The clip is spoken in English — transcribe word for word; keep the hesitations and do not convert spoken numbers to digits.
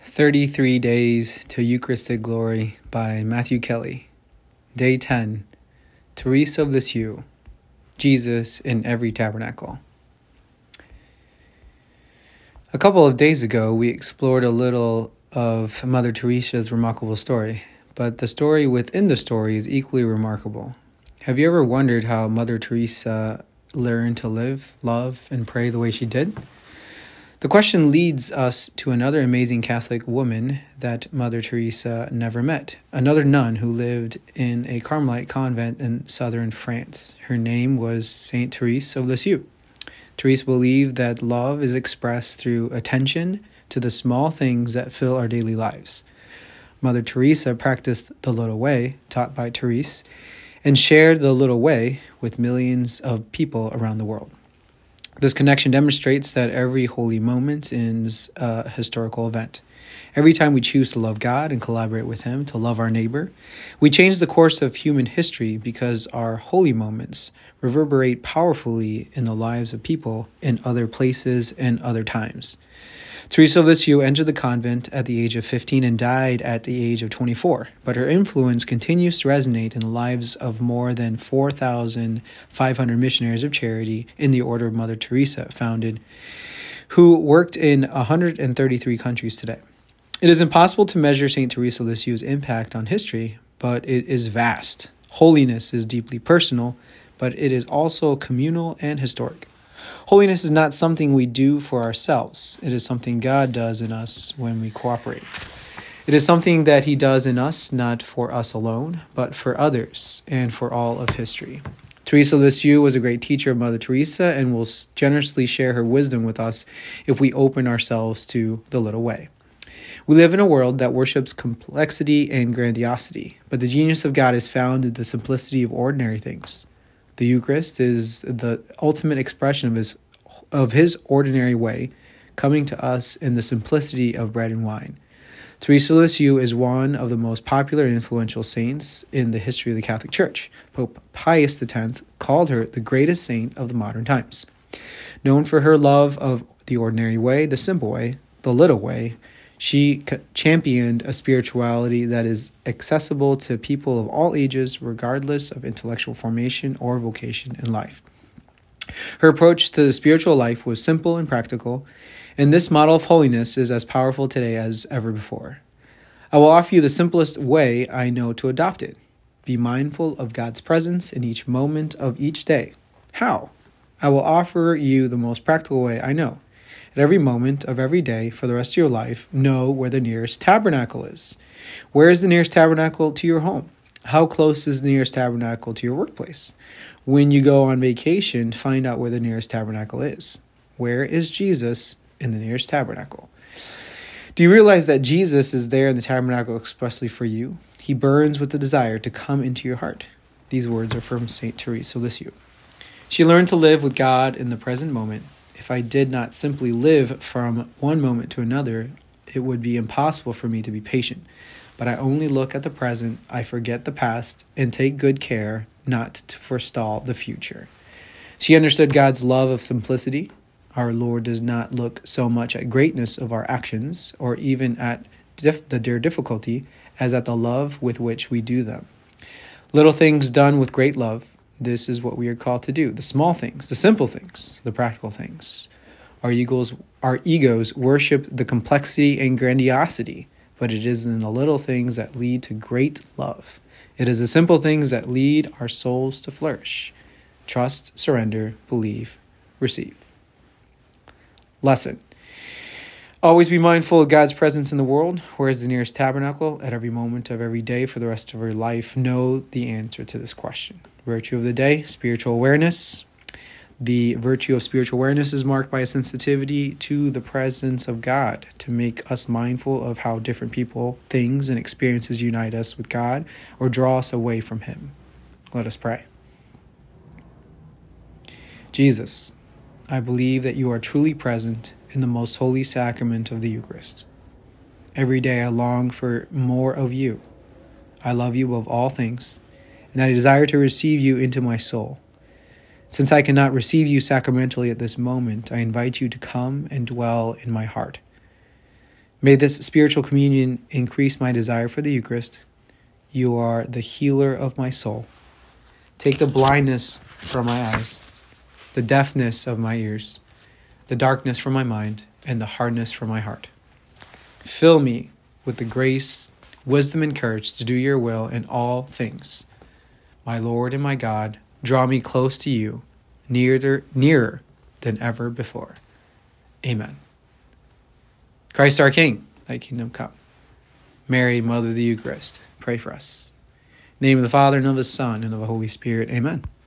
thirty-three Days to Eucharistic Glory by Matthew Kelly. Day ten. Teresa of Lisieux, Jesus in Every Tabernacle. A couple of days ago, we explored a little of Mother Teresa's remarkable story, but the story within the story is equally remarkable. Have you ever wondered how Mother Teresa learned to live, love, and pray the way she did? The question leads us to another amazing Catholic woman that Mother Teresa never met, another nun who lived in a Carmelite convent in southern France. Her name was Saint Therese of Lisieux. Therese believed that love is expressed through attention to the small things that fill our daily lives. Mother Teresa practiced the little way, taught by Therese, and shared the little way with millions of people around the world. This connection demonstrates that every holy moment is a historical event. Every time we choose to love God and collaborate with Him to love our neighbor, we change the course of human history because our holy moments reverberate powerfully in the lives of people in other places and other times. Teresa of Lisieux entered the convent at the age of fifteen and died at the age of twenty-four, but her influence continues to resonate in the lives of more than four thousand five hundred missionaries of charity in the Order of Mother Teresa founded, who worked in one hundred thirty-three countries today. It is impossible to measure Saint Teresa of Lisieux's impact on history, but it is vast. Holiness is deeply personal, but it is also communal and historic. Holiness is not something we do for ourselves. It is something God does in us when we cooperate. It is something that He does in us, not for us alone, but for others and for all of history. Teresa of Lisieux was a great teacher of Mother Teresa and will generously share her wisdom with us if we open ourselves to the little way. We live in a world that worships complexity and grandiosity, but the genius of God is found in the simplicity of ordinary things. The Eucharist is the ultimate expression of his, of his ordinary way, coming to us in the simplicity of bread and wine. Teresa of Lisieux is one of the most popular and influential saints in the history of the Catholic Church. Pope Pius the tenth called her the greatest saint of the modern times. Known for her love of the ordinary way, the simple way, the little way, she championed a spirituality that is accessible to people of all ages, regardless of intellectual formation or vocation in life. Her approach to the spiritual life was simple and practical, and this model of holiness is as powerful today as ever before. I will offer you the simplest way I know to adopt it. Be mindful of God's presence in each moment of each day. How? I will offer you the most practical way I know. At every moment of every day for the rest of your life, know where the nearest tabernacle is. Where is the nearest tabernacle to your home? How close is the nearest tabernacle to your workplace? When you go on vacation, find out where the nearest tabernacle is. Where is Jesus in the nearest tabernacle? Do you realize that Jesus is there in the tabernacle expressly for you? He burns with the desire to come into your heart. These words are from Saint Teresa of Lisieux. She learned to live with God in the present moment. If I did not simply live from one moment to another, it would be impossible for me to be patient. But I only look at the present, I forget the past, and take good care not to forestall the future. She understood God's love of simplicity. Our Lord does not look so much at greatness of our actions, or even at dif- the their difficulty, as at the love with which we do them. Little things done with great love. This is what we are called to do. The small things, the simple things, the practical things. Our egos, our egos worship the complexity and grandiosity, but it is in the little things that lead to great love. It is the simple things that lead our souls to flourish. Trust, surrender, believe, receive. Lesson. Always be mindful of God's presence in the world. Where is the nearest tabernacle? At every moment of every day for the rest of your life, know the answer to this question. Virtue of the day, spiritual awareness. The virtue of spiritual awareness is marked by a sensitivity to the presence of God, to make us mindful of how different people, things, and experiences unite us with God or draw us away from Him. Let us pray. Jesus, I believe that you are truly present in the most holy sacrament of the Eucharist. Every day I long for more of you. I love you above all things, and I desire to receive you into my soul. Since I cannot receive you sacramentally at this moment, I invite you to come and dwell in my heart. May this spiritual communion increase my desire for the Eucharist. You are the healer of my soul. Take the blindness from my eyes, the deafness of my ears, the darkness from my mind, and the hardness from my heart. Fill me with the grace, wisdom, and courage to do your will in all things. My Lord and my God, draw me close to you, nearer, nearer than ever before. Amen. Christ our King, thy kingdom come. Mary, Mother of the Eucharist, pray for us. In the name of the Father, and of the Son, and of the Holy Spirit. Amen.